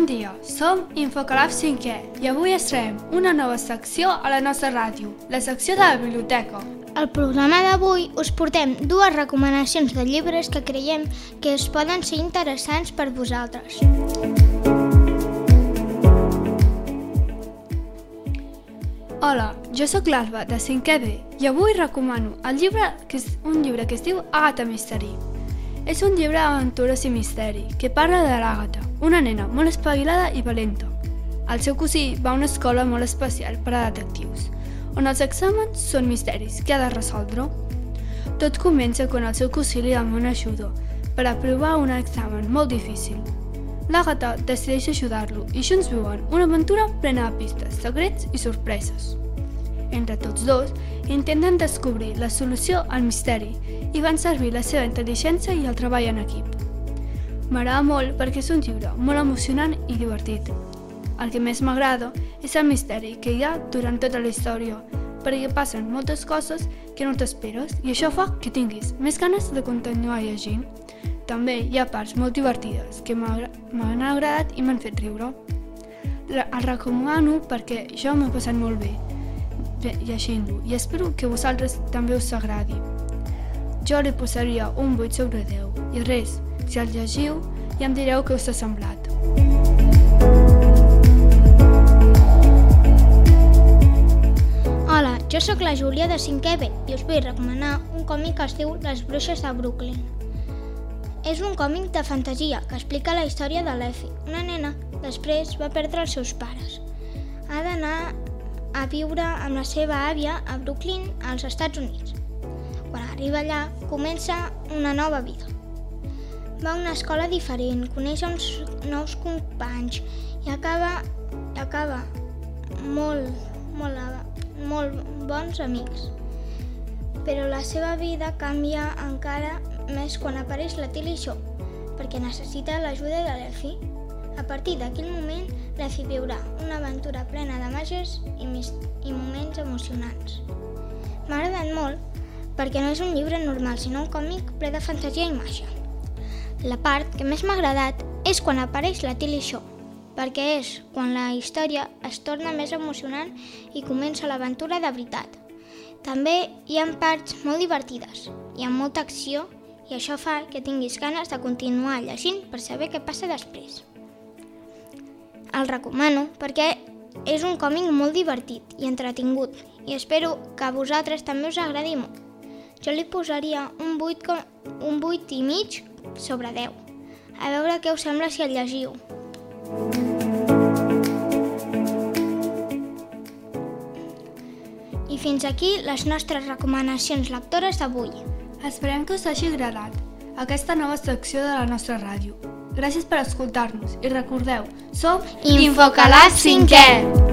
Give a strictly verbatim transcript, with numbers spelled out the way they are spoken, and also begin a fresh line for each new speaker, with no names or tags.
dia, som Infocalab cinquè i avui estrenem una nova secció a la nostra ràdio, la secció de la biblioteca.
Al programa d'avui us portem dues recomanacions de llibres que creiem que es poden ser interessants per vosaltres.
Hola, jo sóc l'Alba, de cinquè B, i avui recomano el llibre, que és un llibre que es diu Agatha Mystery. És un llibre d'aventures i misteri que parla de l'Agatha, una nena molt espavilada i valenta. El seu cosí va a una escola molt especial per a detectius, on els exàmens són misteris que ha de resoldre. Tot comença quan el seu cosí li demana ajuda per aprovar un examen molt difícil. L'Agatha decideix ajudar-lo i junts viuen una aventura plena de pistes, secrets i sorpreses. Entre tots dos, intenten descobrir la solució al misteri i van servir la seva intel·ligència i el treball en equip. M'agrada molt perquè és un llibre molt emocionant i divertit. El que més m'agrada és el misteri que hi ha durant tota la història, perquè passen moltes coses que no t'esperes i això fa que tinguis més ganes de continuar llegint. També hi ha parts molt divertides que m'han agradat i m'han fet riure. El recomano perquè jo m'he passat molt bé llegint-lo i espero que a vosaltres també us agradi. Jo li posaria un vuit sobre deu i res, si el llegiu ja em direu què us ha semblat.
Hola, jo sóc la Júlia de cinquè B i us vull recomanar un còmic que es diu Les bruixes de Brooklyn. És un còmic de fantasia que explica la història de l'Effie, una nena que després va perdre els seus pares. Ha d'anar a viure amb la seva àvia a Brooklyn, als Estats Units. Quan arriba allà, comença una nova vida. Va a una escola diferent, coneix uns nous companys i acaba, acaba molt, molt, molt bons amics. Però la seva vida canvia encara més quan apareix la Tilly Shaw, perquè necessita l'ajuda de l'Effie. A partir d'aquell moment, l'Effie viurà una aventura plena de màgies i, i moments emocionants. M'ha agradat molt perquè no és un llibre normal, sinó un còmic ple de fantasia i màgia. La part que més m'ha agradat és quan apareix la Tilly Shaw, perquè és quan la història es torna més emocionant i comença l'aventura de veritat. També hi ha parts molt divertides, hi ha molta acció i això fa que tinguis ganes de continuar llegint per saber què passa després. El recomano perquè és un còmic molt divertit i entretingut i espero que a vosaltres també us agradi molt. Jo li posaria un vuit, un vuit i mig sobre deu. A veure què us sembla si el llegiu. I fins aquí les nostres recomanacions lectores d'avui.
Esperem que us hagi agradat aquesta nova secció de la nostra ràdio. Gràcies per escoltar-nos i recordeu, som
Infocalab cinquè!